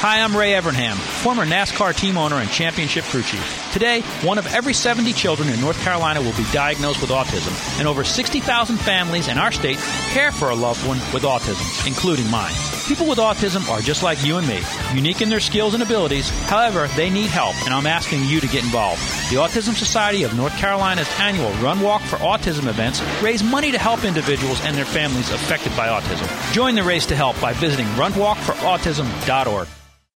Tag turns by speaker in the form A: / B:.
A: Hi, I'm Ray Evernham, former NASCAR team owner and championship crew chief. Today, one of every 70 children in North Carolina will be diagnosed with autism, and over 60,000 families in our state care for a loved one with autism, including mine. People with autism are just like you and me, unique in their skills and abilities. However, they need help, and I'm asking you to get involved. The Autism Society of North Carolina's annual Run Walk for Autism events raise money to help individuals and their families affected by autism. Join the race to help by visiting runwalkforautism.org.